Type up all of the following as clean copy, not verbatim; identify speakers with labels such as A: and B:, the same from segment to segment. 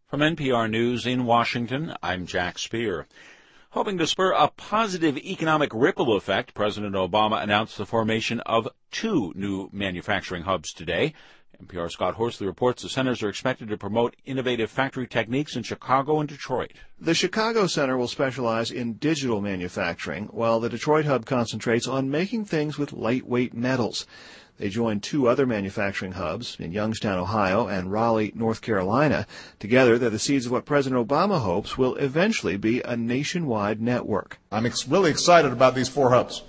A: From NPR News in Washington, I'm Jack Speer. Hoping to spur a positive economic ripple effect, President Obama announced the formation of 2 new manufacturing hubs today. NPR's Scott Horsley reports the centers are expected to promote innovative factory techniques in Chicago and Detroit.
B: The Chicago Center will specialize in digital manufacturing, while the Detroit hub concentrates on making things with lightweight metals. They join 2 other manufacturing hubs in Youngstown, Ohio, and Raleigh, North Carolina. Together, they're the seeds of what President Obama hopes will eventually be a nationwide network.
C: I'm really excited about these 4 hubs.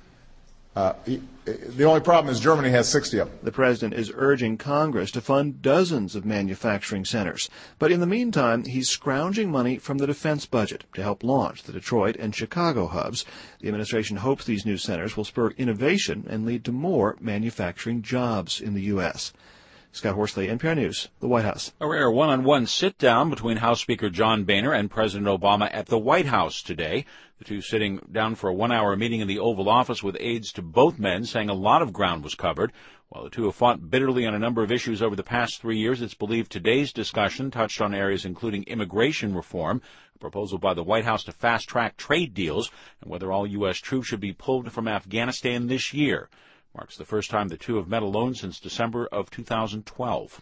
C: The only problem is Germany has 60 of them.
B: The president is urging Congress to fund dozens of manufacturing centers. But in the meantime, he's scrounging money from the defense budget to help launch the Detroit and Chicago hubs. The administration hopes these new centers will spur innovation and lead to more manufacturing jobs in the U.S. Scott Horsley, NPR News, the White House.
A: A rare one-on-one sit-down between House Speaker John Boehner and President Obama at the White House today. The two sitting down for a 1-hour meeting in the Oval Office with aides to both men, saying a lot of ground was covered. While the two have fought bitterly on a number of issues over the past 3 years, it's believed today's discussion touched on areas including immigration reform, a proposal by the White House to fast-track trade deals, and whether all U.S. troops should be pulled from Afghanistan this year. Marks the first time the two have met alone since December of 2012.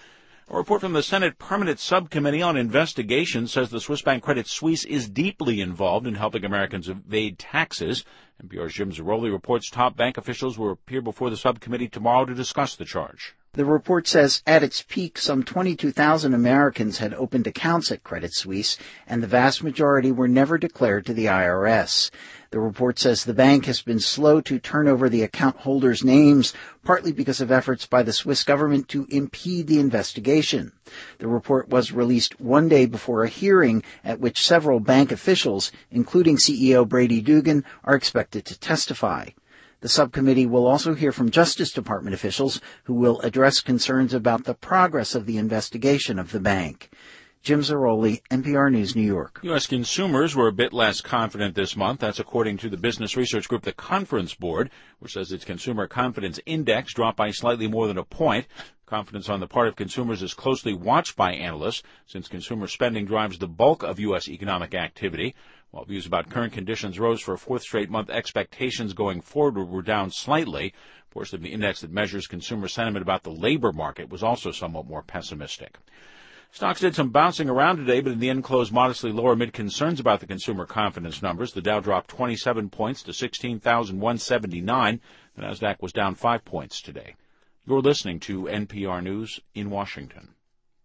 A: A report from the Senate Permanent Subcommittee on Investigation says the Swiss bank Credit Suisse is deeply involved in helping Americans evade taxes. NPR's Jim Zarroli reports top bank officials will appear before the subcommittee tomorrow to discuss the charge.
D: The report says at its peak, some 22,000 Americans had opened accounts at Credit Suisse, and the vast majority were never declared to the IRS. The report says the bank has been slow to turn over the account holders' names, partly because of efforts by the Swiss government to impede the investigation. The report was released one day before a hearing at which several bank officials, including CEO Brady Dugan, are expected to testify. The subcommittee will also hear from Justice Department officials who will address concerns about the progress of the investigation of the bank. Jim Zarroli, NPR News, New York.
A: U.S. consumers were a bit less confident this month. That's according to the business research group, the Conference Board, which says its consumer confidence index dropped by slightly more than a point. Confidence on the part of consumers is closely watched by analysts, since consumer spending drives the bulk of U.S. economic activity. While views about current conditions rose for a 4th straight month, expectations going forward were down slightly. A portion of the index that measures consumer sentiment about the labor market was also somewhat more pessimistic. Stocks did some bouncing around today, but in the end closed modestly lower amid concerns about the consumer confidence numbers. The Dow dropped 27 points to 16,179. The Nasdaq was down 5 points today. You're listening to NPR News in Washington.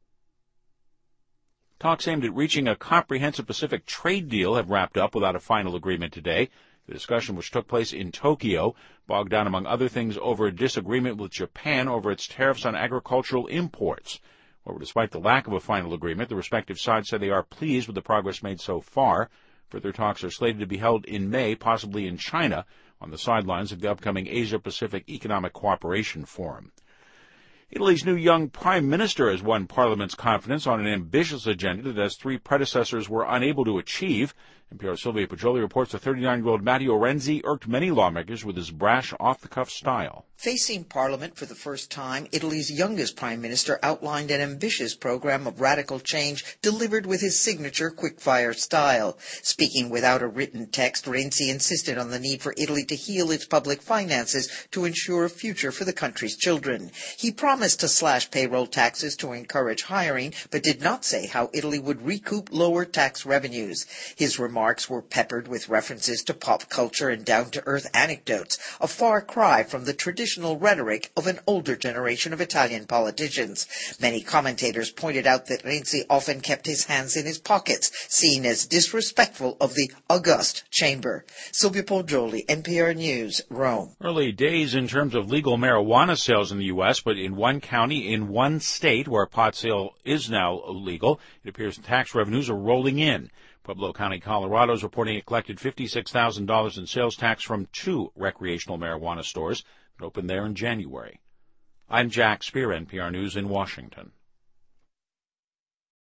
A: Talks aimed at reaching a comprehensive Pacific trade deal have wrapped up without a final agreement today. The discussion, which took place in Tokyo, bogged down, among other things, over a disagreement with Japan over its tariffs on agricultural imports. However, despite the lack of a final agreement, the respective sides say they are pleased with the progress made so far. Further talks are slated to be held in May, possibly in China, on the sidelines of the upcoming Asia-Pacific Economic Cooperation Forum. Italy's new young prime minister has won Parliament's confidence on an ambitious agenda that his 3 predecessors were unable to achieve. NPR's Sylvia Poggioli reports the 39-year-old Matteo Renzi irked many lawmakers with his brash, off-the-cuff style.
E: Facing Parliament for the first time, Italy's youngest prime minister outlined an ambitious program of radical change delivered with his signature quick-fire style. Speaking without a written text, Renzi insisted on the need for Italy to heal its public finances to ensure a future for the country's children. He promised to slash payroll taxes to encourage hiring, but did not say how Italy would recoup lower tax revenues. His remarks were peppered with references to pop culture and down-to-earth anecdotes, a far cry from the traditional rhetoric of an older generation of Italian politicians. Many commentators pointed out that Renzi often kept his hands in his pockets, seen as disrespectful of the august chamber. Sylvia Poggioli, NPR News, Rome.
A: Early days in terms of legal marijuana sales in the U.S., but in one county, in one state where pot sale is now legal, it appears tax revenues are rolling in. Pueblo County, Colorado is reporting it collected $56,000 in sales tax from 2 recreational marijuana stores that opened there in January. I'm Jack Speer, NPR News in Washington.